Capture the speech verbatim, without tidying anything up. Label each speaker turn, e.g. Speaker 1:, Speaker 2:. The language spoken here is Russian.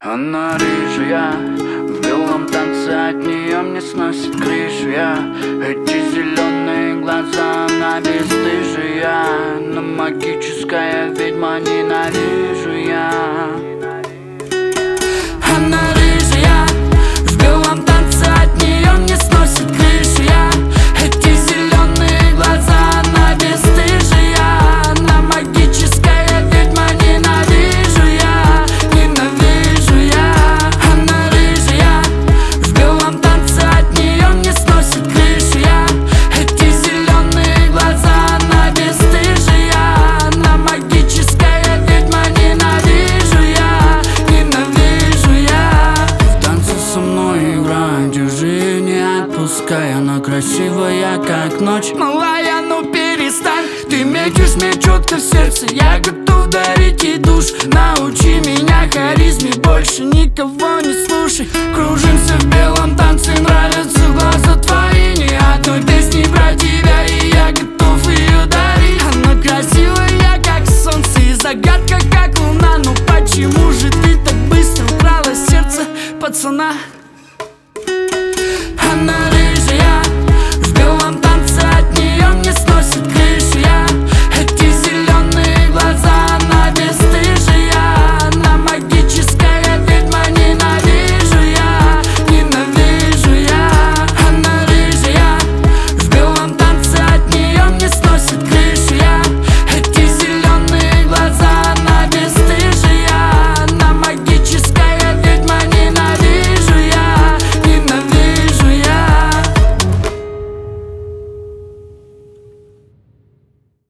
Speaker 1: Она рыжая, в белом танце от нее мне сносит крышу я. Эти зеленые глаза, она бесстыжая, но магическая ведьма, ненавижу я. Она рыжая, в белом танце от нее мне сносит крышу я. Эти зеленые глаза, она бесстыжая, но магическая ведьма, ненавижу я, ненавижу я. Она рыжая, в белом танце от нее мне сносит крышу я. Эти зеленые глаза, она бесстыжая, но магическая ведьма, ненавижу я, ненавижу я. В танце со мной играй, держи, не отпускай. Она красивая, как ночь, малая, ну перестань. Ты метишь мне четко в сердце, я готов дарить ей душ. Научи меня харизме, больше никого не слушай. Кружимся в белом танце, нравятся глаза твои. Ни одной песни про тебя, и я готов ее дарить. Она красивая, как солнце, и загадка, как луна. Но почему же ты так быстро украла сердце пацана?